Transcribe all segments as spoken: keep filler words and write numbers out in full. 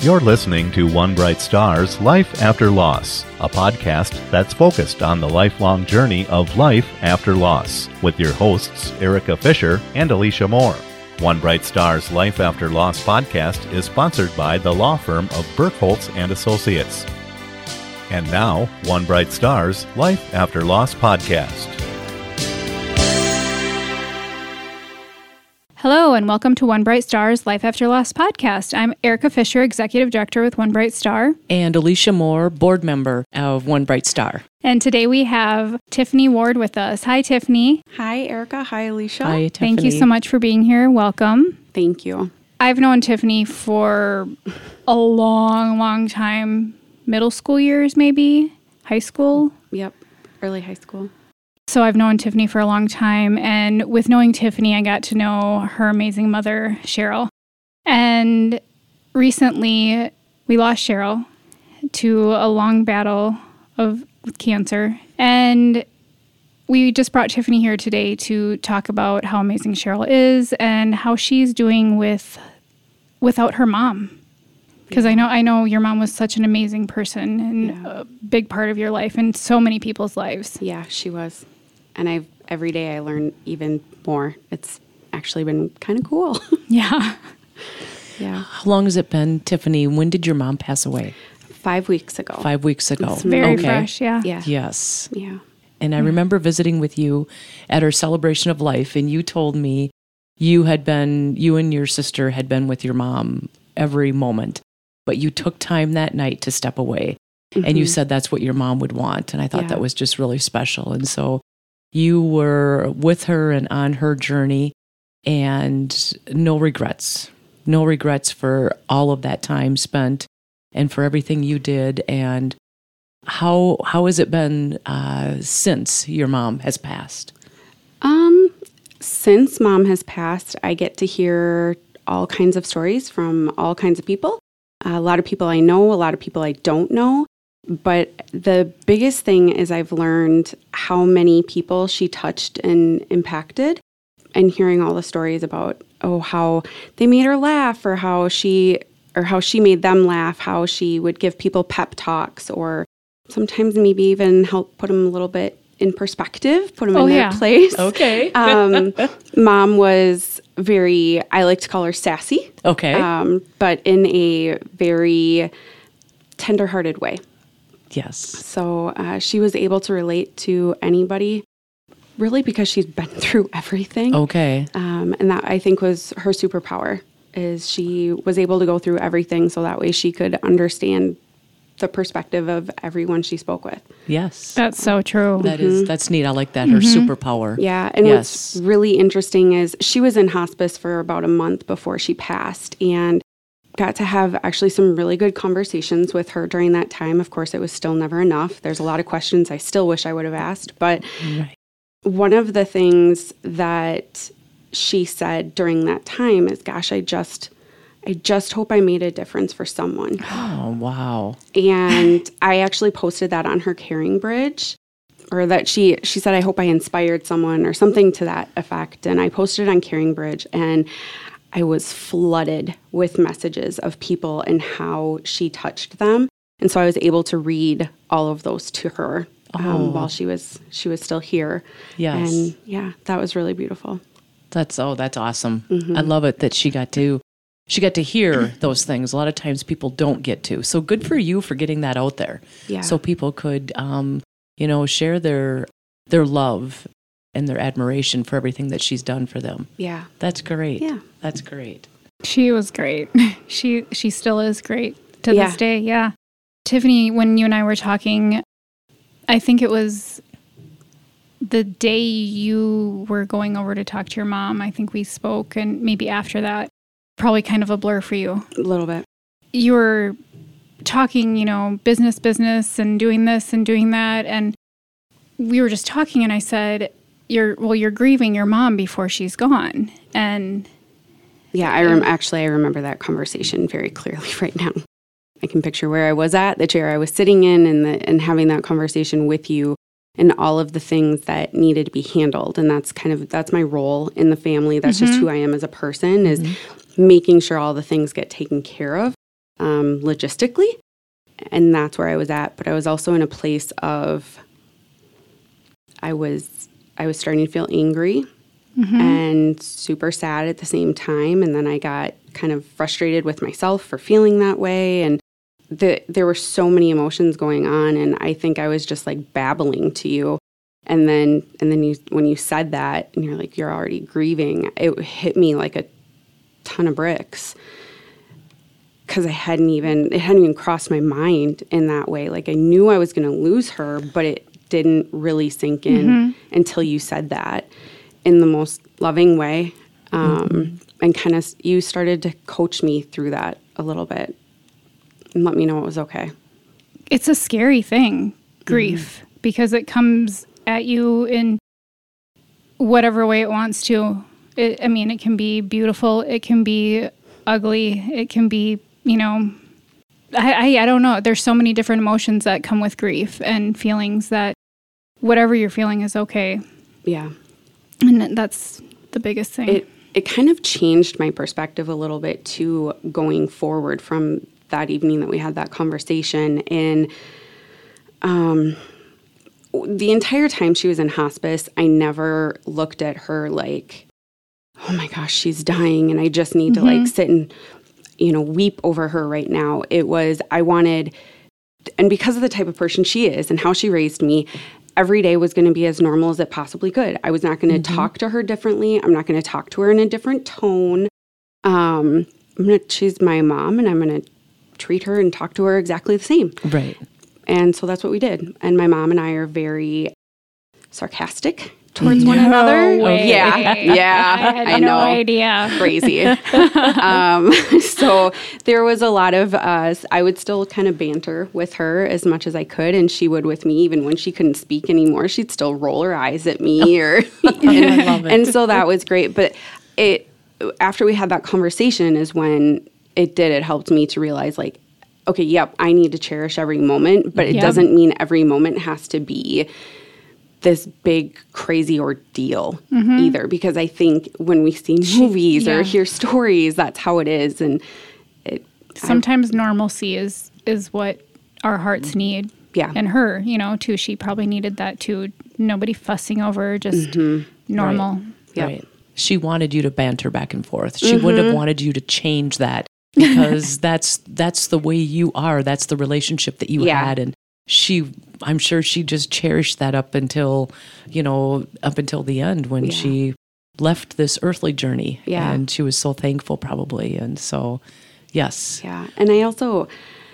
You're listening to One Bright Star's Life After Loss, a podcast that's focused on the lifelong journey of life after loss, with your hosts Erica Fisher and Alicia Moore. One Bright Star's Life After Loss podcast is sponsored by the law firm of Burkholtz and Associates. And now, One Bright Star's Life After Loss podcast. Hello, and welcome to One Bright Star's Life After Loss podcast. I'm Erica Fisher, Executive Director with One Bright Star. And Alicia Moore, Board Member of One Bright Star. And today we have Tiffany Ward with us. Hi, Tiffany. Hi, Erica. Hi, Alicia. Hi, Tiffany. Thank you so much for being here. Welcome. Thank you. I've known Tiffany for a long, long time. Middle school years, maybe? High school? Yep. Early high school. So I've known Tiffany for a long time, and with knowing Tiffany, I got to know her amazing mother, Cheryl. And recently, we lost Cheryl to a long battle of with cancer. And we just brought Tiffany here today to talk about how amazing Cheryl is and how she's doing with without her mom. Because I know I know your mom was such an amazing person and yeah. a big part of your life and so many people's lives. Yeah, she was. And I've every day I learn even more. It's actually been kind of cool. Yeah. Yeah. How long has it been, Tiffany? When did your mom pass away? Five weeks ago. Five weeks ago. It's very okay. fresh, yeah. Yeah. Yes. Yeah. And I remember visiting with you at our celebration of life, and you told me you had been, you and your sister had been with your mom every moment, but you took time that night to step away. Mm-hmm. And you said that's what your mom would want. And I thought yeah. that was just really special. And so you were with her and on her journey, and no regrets, no regrets for all of that time spent and for everything you did. And how how has it been uh, since your mom has passed? Um, since mom has passed, I get to hear all kinds of stories from all kinds of people. A lot of people I know, a lot of people I don't know. But the biggest thing is I've learned how many people she touched and impacted, and hearing all the stories about, oh, how they made her laugh, or how she or how she made them laugh, how she would give people pep talks, or sometimes maybe even help put them a little bit in perspective, put them oh, in yeah. their place. Okay. um, Mom was very, I like to call her sassy. Okay. Um, but in a very tender-hearted way. Yes. So uh, she was able to relate to anybody, really because she's been through everything. Okay. Um, and that, I think, was her superpower, is she was able to go through everything so that way she could understand the perspective of everyone she spoke with. Yes. That's so true. That is, that's neat. I like that. Her superpower. Yeah. And yes. what's really interesting is she was in hospice for about a month before she passed, and got to have actually some really good conversations with her during that time. Of course, it was still never enough. There's a lot of questions I still wish I would have asked. But Right. one of the things that she said during that time is, gosh, I just, I just hope I made a difference for someone. Oh, wow. And I actually posted that on her Caring Bridge, or that she, she said, I hope I inspired someone, or something to that effect. And I posted it on Caring Bridge, and I was flooded with messages of people and how she touched them. And so I was able to read all of those to her um, Oh. while she was she was still here. Yes. And yeah, that was really beautiful. That's, oh, that's awesome. Mm-hmm. I love it that she got to, she got to hear those things. A lot of times people don't get to. So good for you for getting that out there. Yeah. So people could, um, you know, share their, their love and their admiration for everything that she's done for them. Yeah. That's great. Yeah. That's great. She was great. She she still is great to Yeah. this day. Yeah. Tiffany, when you and I were talking, I think it was the day you were going over to talk to your mom. I think we spoke, and maybe after that, probably kind of a blur for you. A little bit. You were talking, you know, business, business, and doing this and doing that. And we were just talking, and I said, you're, well, you're grieving your mom before she's gone. And Yeah, I rem- actually I remember that conversation very clearly right now. I can picture where I was at, the chair I was sitting in, and the, and having that conversation with you, and all of the things that needed to be handled. And that's kind of, that's my role in the family. That's mm-hmm. just who I am as a person, is mm-hmm. making sure all the things get taken care of. um, logistically. And that's where I was at. But I was also in a place of, I was, I was starting to feel angry mm-hmm. and super sad at the same time. And then I got kind of frustrated with myself for feeling that way. And the, there were so many emotions going on. And I think I was just like babbling to you. And then, and then you, when you said that and you're like, you're already grieving, it hit me like a ton of bricks. Because I hadn't even, it hadn't even crossed my mind in that way. Like I knew I was going to lose her, but it didn't really sink in mm-hmm. until you said that in the most loving way. Um, mm-hmm. And kind of, you started to coach me through that a little bit and let me know it was okay. It's a scary thing, grief, mm-hmm. because it comes at you in whatever way it wants to. It, I mean, it can be beautiful. It can be ugly. It can be, you know, I, I, I don't know. There's so many different emotions that come with grief and feelings that whatever you're feeling is okay. Yeah. And that's the biggest thing. It, it kind of changed my perspective a little bit too, going forward from that evening that we had that conversation. And um, the entire time she was in hospice, I never looked at her like, oh my gosh, she's dying and I just need mm-hmm. to like sit and, you know, weep over her right now. It was, I wanted, and because of the type of person she is and how she raised me, every day was going to be as normal as it possibly could. I was not going to mm-hmm. talk to her differently. I'm not going to talk to her in a different tone. Um, I'm gonna, she's my mom and I'm going to treat her and talk to her exactly the same. Right. And so that's what we did. And my mom and I are very sarcastic towards no one another. Way. Yeah, yeah, I had I no know. idea. Crazy. um, so there was a lot of us. I would still kind of banter with her as much as I could, and she would with me. Even when she couldn't speak anymore, she'd still roll her eyes at me. Or and, I love it. And so that was great. But it after we had that conversation is when it did. It helped me to realize, like, okay, yep, I need to cherish every moment, but it yeah. doesn't mean every moment has to be this big, crazy ordeal mm-hmm. either. Because I think when we see movies yeah. or hear stories, that's how it is. And it, sometimes I, normalcy is, is what our hearts need. Yeah. And her, you know, too, she probably needed that too. Nobody fussing over, just mm-hmm. normal. Right. Yep. Right. She wanted you to banter back and forth. She mm-hmm. wouldn't have wanted you to change that because that's that's the way you are. That's the relationship that you yeah. had. And she, I'm sure she just cherished that up until, you know, up until the end when yeah. she left this earthly journey. Yeah. And she was so thankful probably. And so, yes. Yeah. And I also,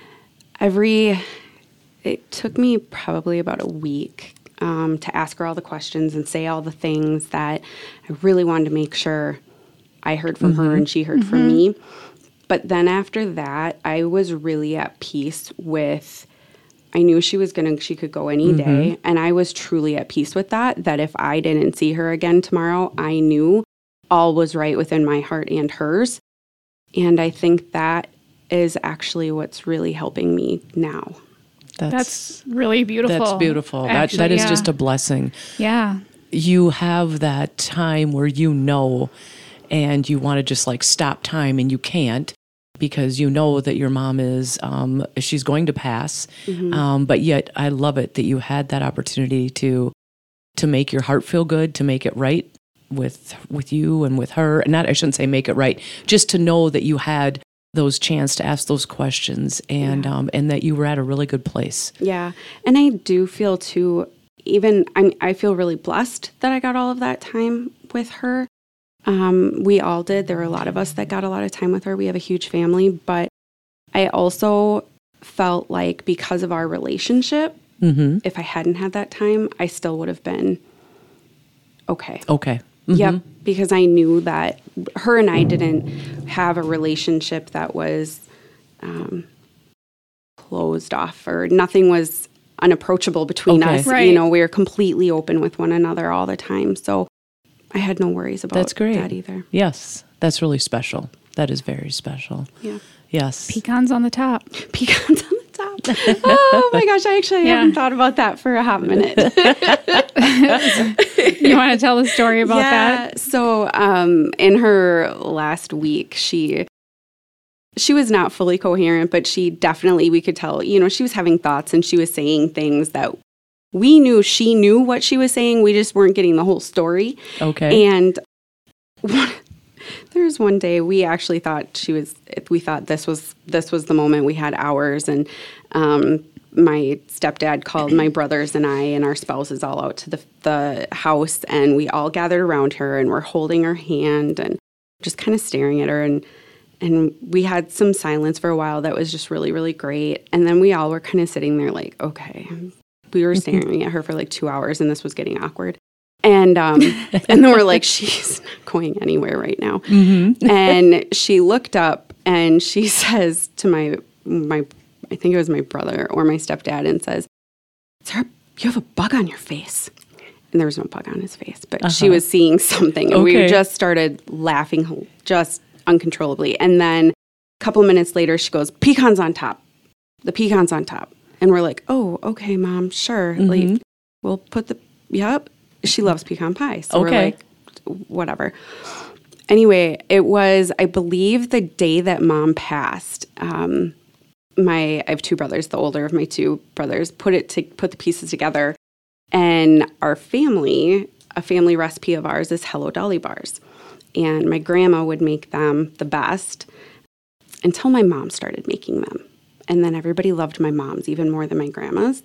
every, it took me probably about a week um, to ask her all the questions and say all the things that I really wanted to make sure I heard from mm-hmm. her and she heard mm-hmm. from me. But then after that, I was really at peace with, I knew she was going to, she could go any mm-hmm. day. And I was truly at peace with that, that if I didn't see her again tomorrow, I knew all was right within my heart and hers. And I think that is actually what's really helping me now. That's, that's really beautiful. That's beautiful. Actually, that, that is yeah. just a blessing. Yeah. You have that time where you know, and you want to just like stop time and you can't, because you know that your mom is, um, she's going to pass. Mm-hmm. Um, but yet I love it that you had that opportunity to, to make your heart feel good, to make it right with, with you and with her. And not, I shouldn't say make it right, just to know that you had those chance to ask those questions and, yeah. um, and that you were at a really good place. Yeah. And I do feel too, even, I I feel really blessed that I got all of that time with her. Um, we all did. There were a lot of us that got a lot of time with her. We have a huge family, but I also felt like because of our relationship, mm-hmm. if I hadn't had that time, I still would have been okay. Okay. Mm-hmm. Yep. Because I knew that her and I didn't have a relationship that was um, closed off, or nothing was unapproachable between okay. us. Right. You know, we were completely open with one another all the time. So I had no worries about that's great. that either. Yes, that's really special. That is very special. Yeah. Yes. Pecans on the top. Pecans on the top. Oh my gosh, I actually yeah. haven't thought about that for a hot minute. You want to tell the story about yeah, that? So um, in her last week, she she was not fully coherent, but she definitely, we could tell, you know, she was having thoughts and she was saying things that we knew she knew what she was saying. We just weren't getting the whole story. Okay. And one, there was one day we actually thought she was, we thought this was, this was the moment. We had hours, and um, my stepdad called my brothers and I and our spouses all out to the, the house, and we all gathered around her and we're holding her hand and just kind of staring at her. And And we had some silence for a while that was just really, really great. And then we all were kind of sitting there like, okay. We were staring at her for like two hours and this was getting awkward. And um, and then we're like, she's not going anywhere right now. Mm-hmm. And she looked up and she says to my, my, I think it was my brother or my stepdad, and says, "Sarah, you have a bug on your face." And there was no bug on his face, but uh-huh. she was seeing something. And okay. we just started laughing, just uncontrollably. And then a couple of minutes later, she goes, "Pecans on top. The pecans on top." And we're like, "Oh, okay, Mom, sure. Mm-hmm. Like, we'll put the, yep." She loves pecan pie. So okay. we're like, whatever. Anyway, it was, I believe, the day that Mom passed. Um, my, I have two brothers. The older of my two brothers put it to put the pieces together. And our family, a family recipe of ours is Hello Dolly bars. And my grandma would make them the best until my mom started making them. And then everybody loved my mom's even more than my grandma's.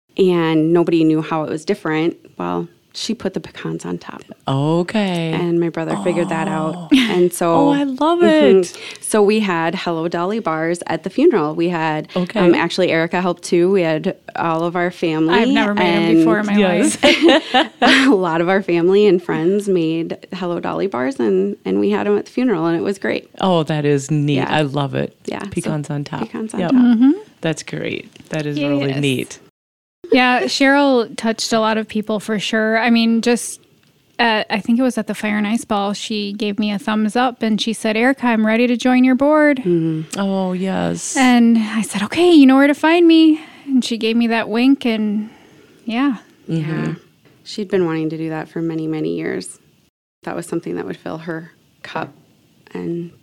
And nobody knew how it was different. Well, she put the pecans on top. Okay. And my brother figured oh. that out. And so... Oh, I love mm-hmm. it. So we had Hello Dolly bars at the funeral. We had... Okay. Um, actually, Erica helped too. We had all of our family. I've never made them before in my yes. life. A lot of our family and friends made Hello Dolly bars, and, and we had them at the funeral, and it was great. Oh, that is neat. Yeah. I love it. Yeah. Pecans so on top. Pecans on yep. top. Mm-hmm. That's great. That is Yes. really neat. Yeah, Cheryl touched a lot of people for sure. I mean, just at, I think it was at the Fire and Ice Ball, she gave me a thumbs up and she said, "Erica, I'm ready to join your board." Mm-hmm. Oh, yes. And I said, "Okay, you know where to find me." And she gave me that wink, and yeah. Mm-hmm. Yeah. She'd been wanting to do that for many, many years. That was something that would fill her cup. And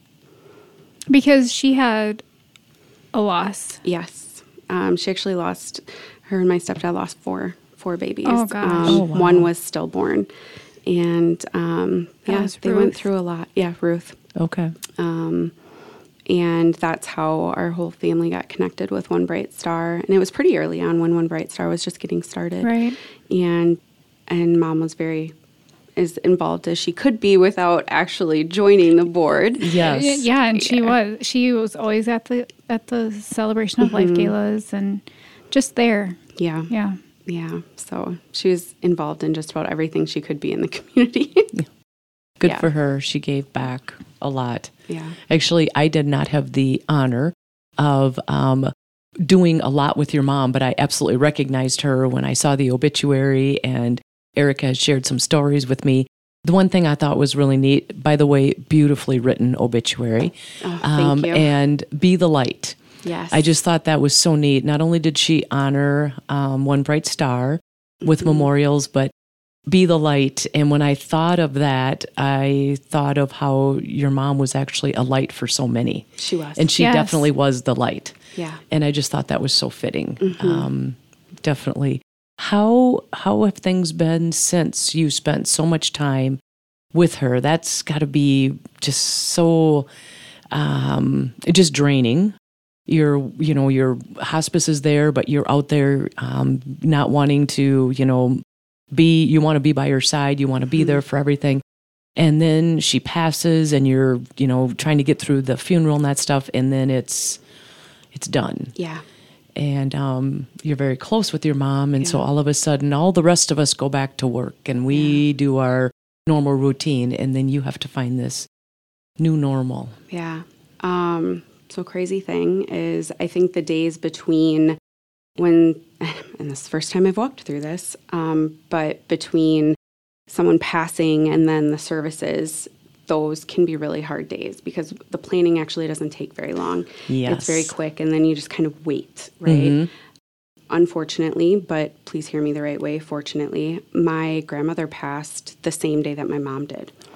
because she had a loss. Yes. Um, she actually lost, her and my stepdad lost four, four babies. Oh, gosh. Um, oh, wow. One was stillborn. And um, yeah, they Ruth. went through a lot. Yeah, Ruth. Okay. Um, and that's how our whole family got connected with One Bright Star. And it was pretty early on when One Bright Star was just getting started. Right. And and Mom was very as involved as she could be without actually joining the board. Yes. Yeah, and she yeah. was. She was always at the at the Celebration of mm-hmm. Life galas and just there. Yeah. Yeah. Yeah. So she was involved in just about everything she could be in the community. Good yeah. for her. She gave back a lot. Yeah. Actually, I did not have the honor of um, doing a lot with your mom, but I absolutely recognized her when I saw the obituary, and Erica shared some stories with me. The one thing I thought was really neat, by the way, beautifully written obituary. Oh, thank um, you. And Be the Light. Yes. I just thought that was so neat. Not only did she honor um, One Bright Star with mm-hmm. memorials, but Be the Light. And when I thought of that, I thought of how your mom was actually a light for so many. She was. And she yes. definitely was the light. Yeah. And I just thought that was so fitting. Mm-hmm. Um, definitely. How how have things been since you spent so much time with her? That's got to be just so um, just draining. You're you know your hospice is there, but you're out there um, not wanting to you know be. You want to be by her side. You want to be mm-hmm. there for everything. And then she passes, and you're you know trying to get through the funeral and that stuff, and then it's it's done. Yeah. And um, you're very close with your mom. And yeah. so all of a sudden, all the rest of us go back to work and we yeah. do our normal routine. And then you have to find this new normal. Yeah. Um, so crazy thing is I think the days between when, and this is the first time I've walked through this, um, but between someone passing and then the services, those can be really hard days because the planning actually doesn't take very long. Yes. It's very quick, and then you just kind of wait, right? Mm-hmm. Unfortunately, but please hear me the right way, fortunately, my grandmother passed the same day that my mom did.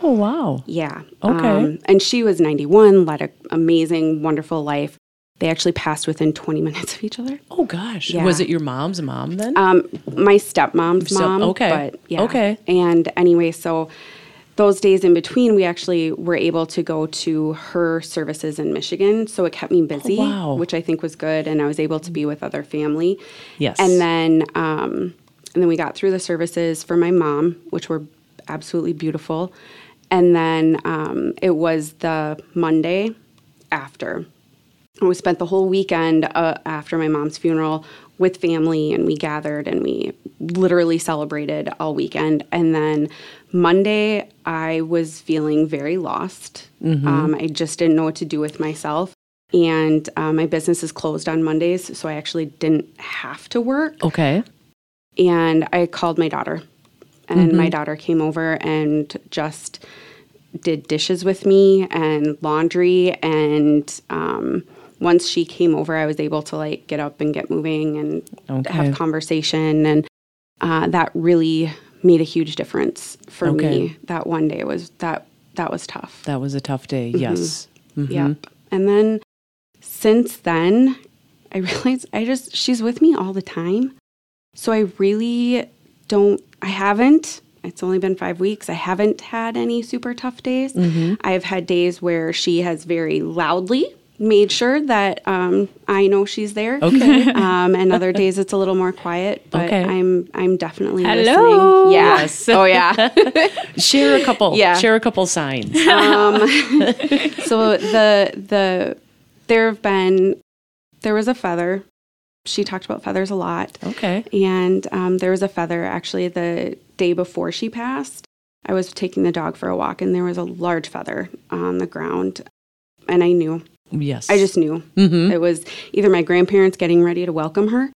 Oh, wow. Yeah. Okay. Um, and she was ninety-one, led an amazing, wonderful life. They actually passed within twenty minutes of each other. Oh, gosh. Yeah. Was it your mom's mom then? Um, my stepmom's So- mom. okay. But yeah. Okay. And anyway, so those days in between, we actually were able to go to her services in Michigan. So it kept me busy, Oh, wow. which I think was good. And I was able to be with other family. Yes. And then, um, and then we got through the services for my mom, which were absolutely beautiful. And then um, it was the Monday after. And we spent the whole weekend uh, after my mom's funeral with family, and we gathered and we literally celebrated all weekend. And then Monday, I was feeling very lost. Mm-hmm. Um, I just didn't know what to do with myself. And uh, my business is closed on Mondays, so I actually didn't have to work. Okay. And I called my daughter, and mm-hmm. my daughter came over and just did dishes with me and laundry. And um, once she came over, I was able to like get up and get moving and Okay. have conversation. And uh, that really made a huge difference for Okay. me. That one day was that that was tough. That was a tough day. Yes. Mhm. Yep. And then since then, I realized I just she's with me all the time. So I really don't, I haven't, it's only been five weeks. I haven't had any super tough days. Mm-hmm. I've had days where she has very loudly made sure that um, I know she's there. Okay. Um, and other days it's a little more quiet, but Okay. I'm I'm definitely Hello. listening. Yeah. Yes. Oh yeah. Share a couple. Yeah. Share a couple signs. um, so the the there have been there was a feather. She talked about feathers a lot. Okay. And um, there was a feather actually the day before she passed. I was taking the dog for a walk, and there was a large feather on the ground. And I knew. Yes. I just knew. Mm-hmm. It was either my grandparents getting ready to welcome her,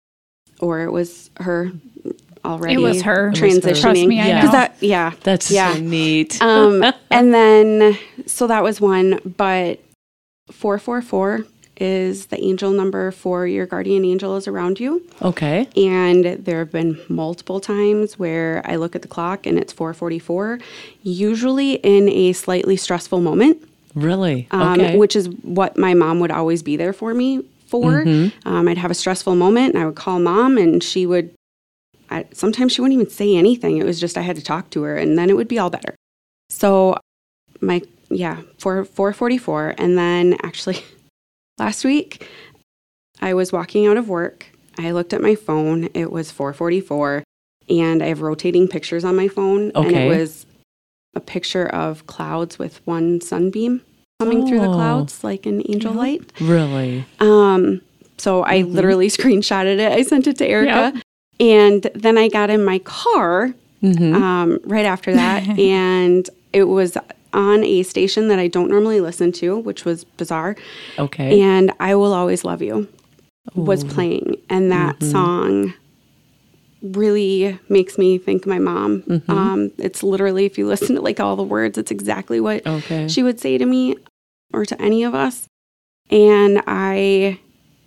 or it was her already It was her. transitioning. Trust me, I Yeah. know. That, yeah. That's yeah. so neat. um, and then, so that was one. But four four four is the angel number for your guardian angel is around you. Okay. And there have been multiple times where I look at the clock and it's four forty-four, usually in a slightly stressful moment, Really? um, Okay. which is what my mom would always be there for me for. Mm-hmm. Um, I'd have a stressful moment and I would call mom, and she would, I, sometimes she wouldn't even say anything. It was just I had to talk to her, and then it would be all better. So my, yeah, four forty-four. And then actually last week, I was walking out of work. I looked at my phone. It was four forty-four, and I have rotating pictures on my phone. And Okay. it was a picture of clouds with one sunbeam coming through the Oh. clouds, like an angel light. Really? Um, so I Mhm. literally screenshotted it. I sent it to Erica. Yep. And then I got in my car Mm-hmm. um, right after that, and it was on a station that I don't normally listen to, which was bizarre. Okay. And I Will Always Love You was Ooh. playing. And that Mhm. song really makes me think of my mom. Mhm. Um, it's literally, if you listen to like all the words, it's exactly what Okay. she would say to me or to any of us. And I,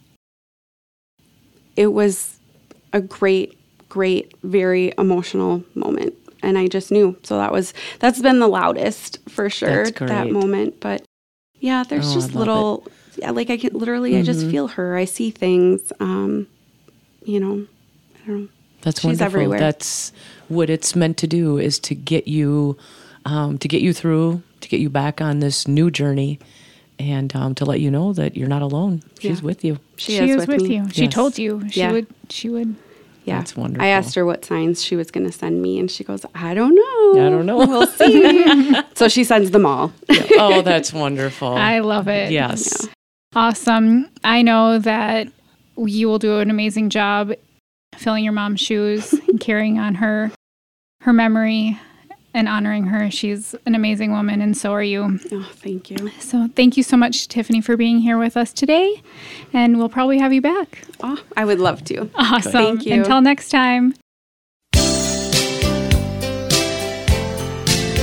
it was a great, great, very emotional moment. And I just knew. So that was, that's been the loudest for sure, That's that great. moment. But yeah, there's Oh, I just love little, yeah, like I can literally, I just Mhm. feel her. I see things, um, you know, I don't know. That's She's wonderful. everywhere. That's what it's meant to do, is to get you, um, to get you through, to get you back on this new journey, and um, to let you know that you're not alone. She's Yeah. with you. She, She, is, is with me. you. She Yes. told you. She Yeah. would. She would. Yeah. That's wonderful. I asked her what signs she was going to send me, and she goes, I don't know. I don't know. We'll see. So she sends them all. Oh, that's wonderful. I love it. Yes. Awesome. I know that you will do an amazing job filling your mom's shoes and carrying on her her memory and honoring her. She's an amazing woman, and so are you. Oh, thank you. So thank you so much, Tiffany, for being here with us today. And we'll probably have you back. Oh, I would love to. Awesome. Thank you. Until next time.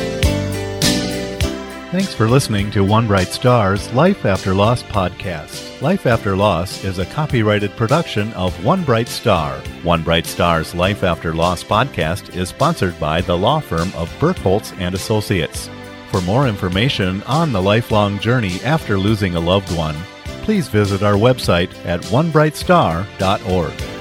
Thanks for listening to One Bright Star's Life After Loss podcast. Life After Loss is a copyrighted production of One Bright Star. One Bright Star's Life After Loss podcast is sponsored by the law firm of Burkholtz and Associates. For more information on the lifelong journey after losing a loved one, please visit our website at one bright star dot org.